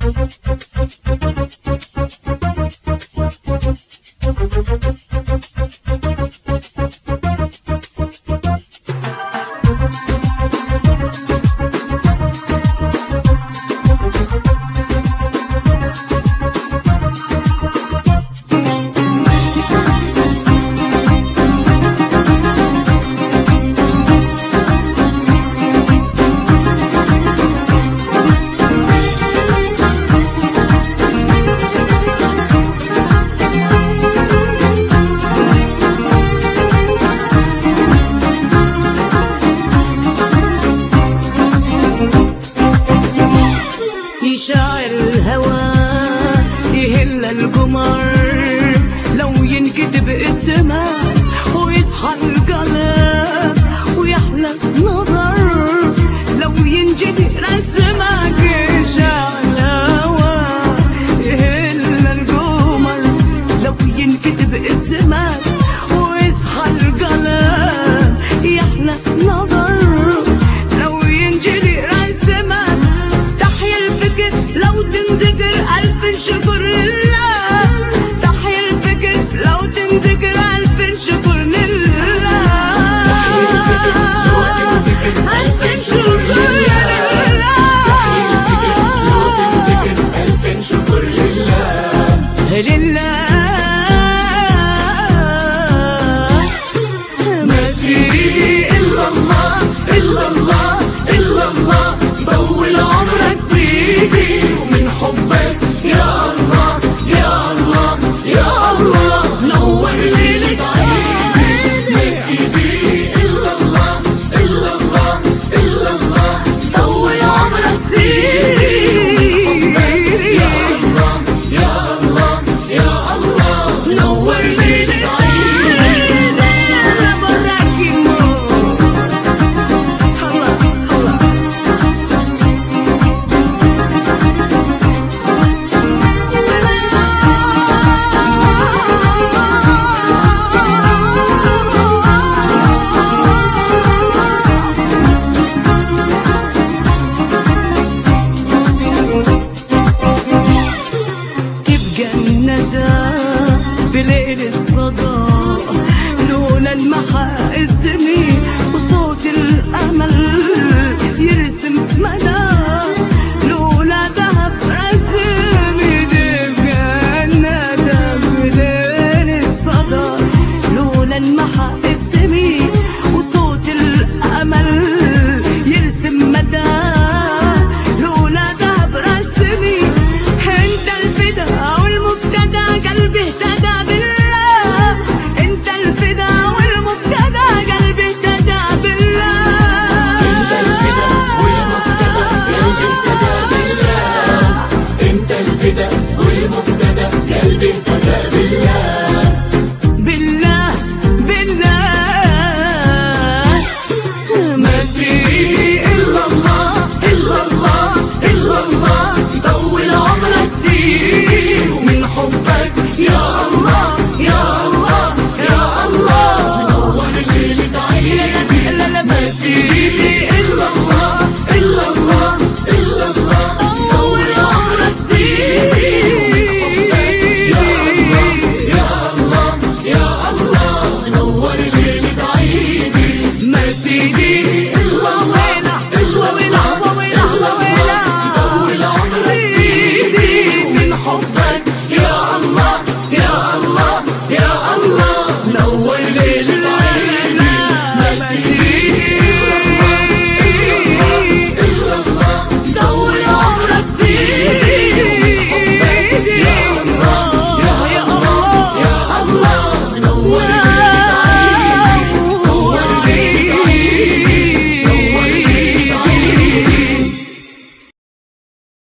يشاعر الهوى يهل القمر لو ينكتب اسمه ويصحى القلب ويحلى النظر لو ينجلي رسمك. يشاعر الهوى يهل القمر لو ينكتب اسمك ويصحى القلب يحلى النظر لو ينجلي رسمك. لو تنذكر ألف شكر لله، تحيا الفكر لو تنذكر ألف شكر لله، ألف شكر لله، ألف شكر لله لله. ما فيه إلا الله إلا الله إلا الله، طول عمرك سيدي ومن حبك يا الله يا الله يا الله، نور ليلة عيدي. ما سيدي إلا الله إلا الله إلا الله، طول عمرك سيدي يا الله يا الله يا الله، نور ليلة عيدي. أنا براك يموت الله الله. بليل الصدى لولا المحا اسمي وصوت الامل يرسم مدى، لولا ذهب رسمي تبقى الندى. بليل الصدى لولا المحا اسمي وصوت الامل يرسم مدى، لولا ذهب رسمي. انت الفدا والمبتدا قلبي اهتدى بالله، انت الفدا والمبتدا قلبي اهتدى بالله، انت الفدا والمبتدا قلبي اهتدى بالله، انت الفدا والمبتدا قلبي اهتدى بالله بالله بالله. ما فيه إلا الله إلا الله إلا الله، طول عمرك سيدي ومن حبك يا الله يا الله يا الله، نور ليلة عيدي. ما سيدي إلا الله إلا الله إلا الله، طول عمرك سيدي يا الله يا الله يا الله، نور ليلة عيدي. ما سيدي إلا الله إلا الله إلا الله، طول عمرك سيدي ومن حبك يا الله يا الله يا الله، نور ليلة عيدي. ما سيدي إلا الله طول عمرك سيدي